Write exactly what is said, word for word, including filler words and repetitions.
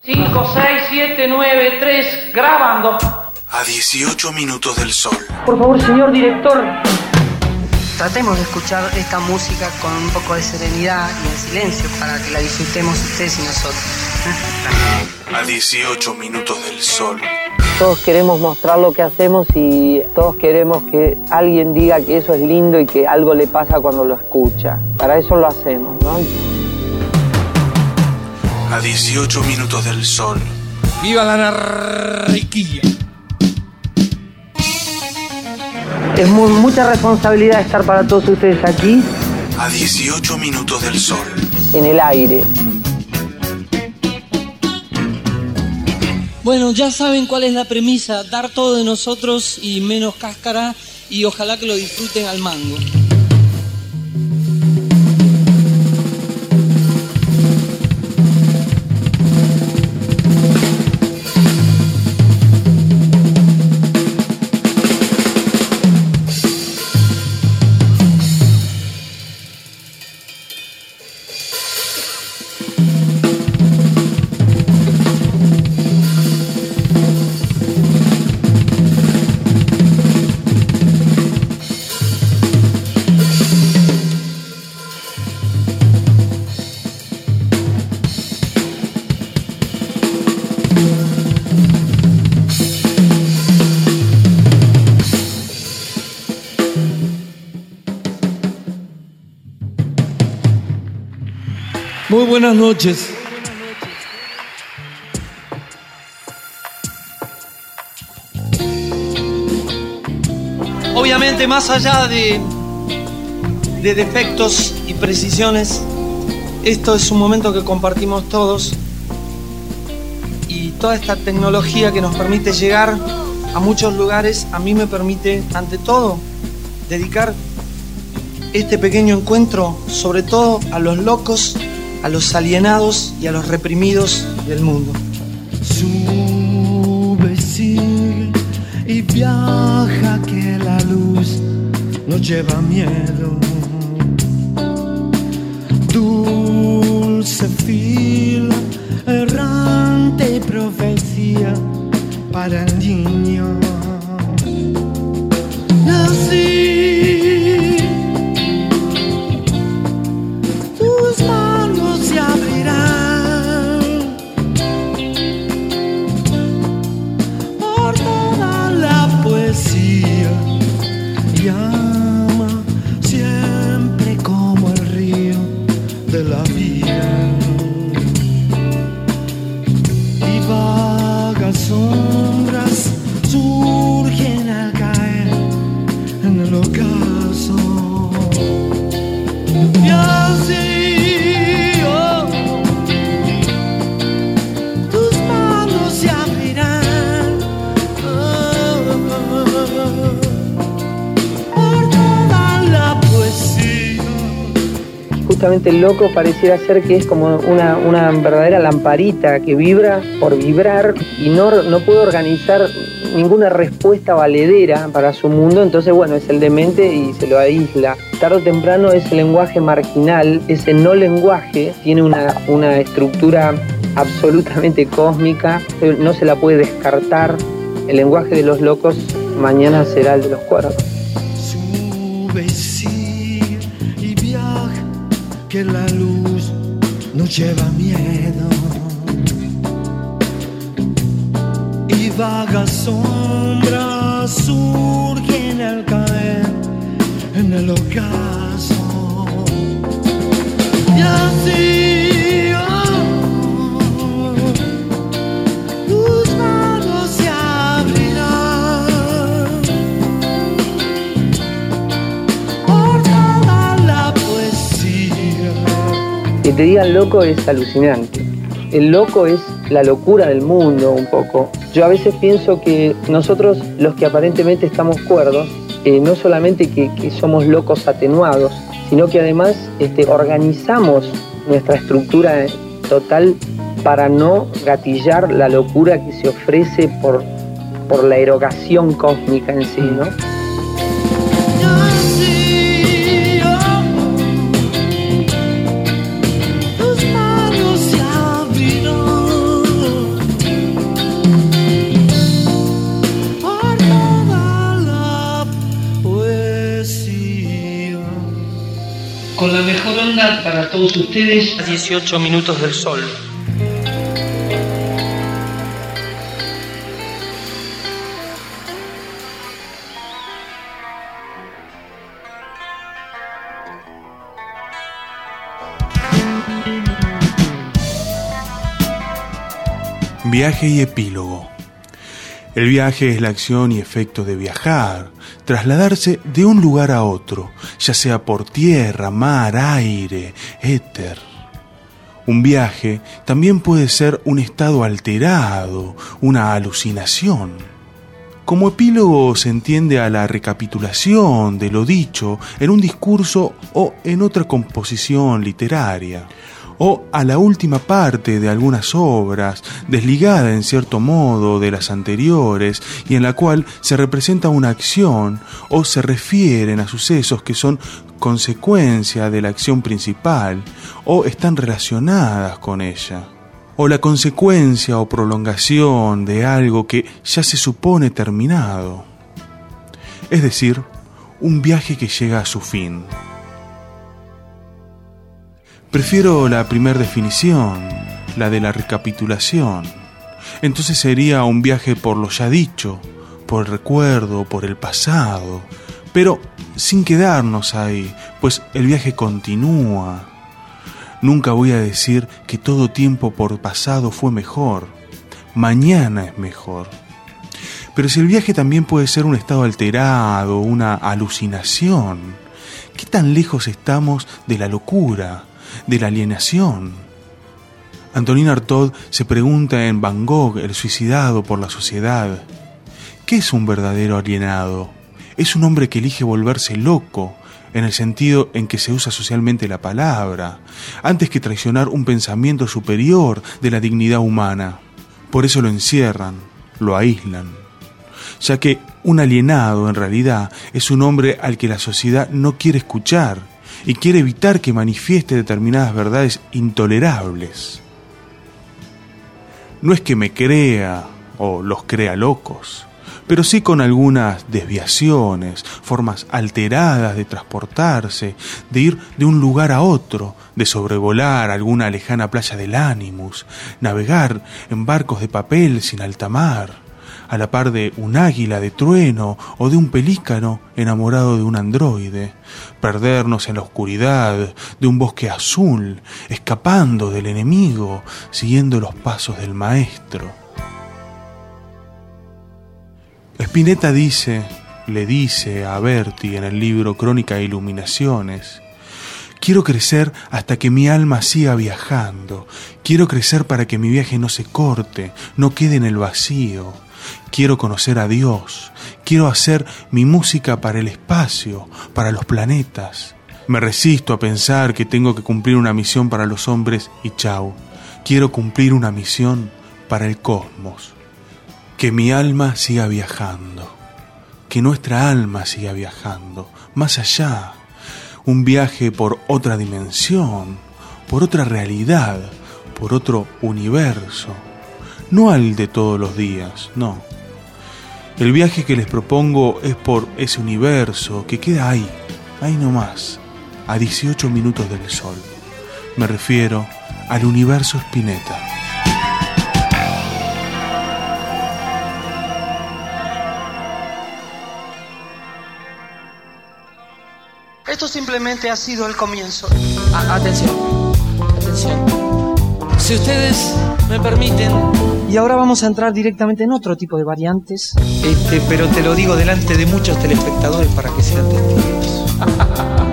cinco, seis, siete, nueve, tres, grabando. A dieciocho minutos del sol. Por favor, señor director. Tratemos de escuchar esta música con un poco de serenidad y en silencio para que la disfrutemos ustedes y nosotros. A dieciocho minutos del sol. Todos queremos mostrar lo que hacemos y todos queremos que alguien diga que eso es lindo y que algo le pasa cuando lo escucha. Para eso lo hacemos, ¿no? A dieciocho minutos del sol. ¡Viva la anarquía! Es muy, mucha responsabilidad estar para todos ustedes aquí. A dieciocho minutos del sol. En el aire. Bueno, ya saben cuál es la premisa, dar todo de nosotros y menos cáscara, y ojalá que lo disfruten al mango. Muy buenas noches. Obviamente, más allá de, de defectos y precisiones, esto es un momento que compartimos todos, y toda esta tecnología que nos permite llegar a muchos lugares, a mí me permite, ante todo, dedicar este pequeño encuentro sobre todo a los locos, a los alienados y a los reprimidos del mundo. Sube, sigue y viaja, que la luz nos lleva miedo. Dulce fila, errante y profecía para el niño. Nací. Llama siempre como el río de la vida, y vagas sombras surgen al caer en el ocaso. Y así, oh, tus manos se abrirán. Oh, oh, oh. Justamente el loco pareciera ser que es como una, una verdadera lamparita que vibra por vibrar y no, no puede organizar ninguna respuesta valedera para su mundo. Entonces, bueno, es el demente y se lo aísla. Tarde o temprano ese lenguaje marginal, ese no lenguaje, tiene una, una estructura absolutamente cósmica, no se la puede descartar. El lenguaje de los locos mañana será el de los cuerdos. Sube y sigue y viaja, que la luz nos lleva miedo, y vagas sombras surgen al caer en el ocaso. Y así, oh, tus manos se abrirán por toda la poesía. Que te digan loco es alucinante. El loco es la locura del mundo un poco. Yo a veces pienso que nosotros, los que aparentemente estamos cuerdos, eh, no solamente que, que somos locos atenuados, sino que además este, organizamos nuestra estructura total para no gatillar la locura que se ofrece por, por la erogación cósmica en sí, ¿no? escuchar para todos ustedes a dieciocho minutos del sol. Viaje y epílogo. El viaje es la acción y efecto de viajar, trasladarse de un lugar a otro, ya sea por tierra, mar, aire, éter. Un viaje también puede ser un estado alterado, una alucinación. Como epílogo se entiende a la recapitulación de lo dicho en un discurso o en otra composición literaria, o a la última parte de algunas obras, desligada en cierto modo de las anteriores y en la cual se representa una acción o se refieren a sucesos que son consecuencia de la acción principal o están relacionadas con ella, o la consecuencia o prolongación de algo que ya se supone terminado, es decir, un viaje que llega a su fin. Prefiero la primera definición, la de la recapitulación. Entonces sería un viaje por lo ya dicho, por el recuerdo, por el pasado, pero sin quedarnos ahí, pues el viaje continúa. Nunca voy a decir que todo tiempo por pasado fue mejor, mañana es mejor. Pero si el viaje también puede ser un estado alterado, una alucinación, ¿qué tan lejos estamos de la locura, de la alienación? Antonin Artaud se pregunta en Van Gogh, el suicidado por la sociedad, ¿qué es un verdadero alienado? Es un hombre que elige volverse loco, en el sentido en que se usa socialmente la palabra, antes que traicionar un pensamiento superior de la dignidad humana. Por eso lo encierran, lo aíslan, ya que un alienado en realidad es un hombre al que la sociedad no quiere escuchar y quiere evitar que manifieste determinadas verdades intolerables. No es que me crea o los crea locos, pero sí con algunas desviaciones, formas alteradas de transportarse, de ir de un lugar a otro, de sobrevolar alguna lejana playa del Ánimus, navegar en barcos de papel sin alta mar, a la par de un águila de trueno o de un pelícano enamorado de un androide, perdernos en la oscuridad de un bosque azul, escapando del enemigo, siguiendo los pasos del maestro. Spinetta dice, le dice a Berti en el libro Crónica e Iluminaciones: quiero crecer hasta que mi alma siga viajando, quiero crecer para que mi viaje no se corte, no quede en el vacío. Quiero conocer a Dios, quiero hacer mi música para el espacio, para los planetas. Me resisto a pensar que tengo que cumplir una misión para los hombres y chau. Quiero cumplir una misión para el cosmos. Que mi alma siga viajando, que nuestra alma siga viajando, más allá. Un viaje por otra dimensión, por otra realidad, por otro universo. No al de todos los días, no. El viaje que les propongo es por ese universo que queda ahí, ahí nomás, a dieciocho minutos del sol. Me refiero al universo Spinetta. Esto simplemente ha sido el comienzo. A- atención, atención. Si ustedes me permiten. Y ahora vamos a entrar directamente en otro tipo de variantes. Este, pero te lo digo delante de muchos telespectadores para que sean testigos.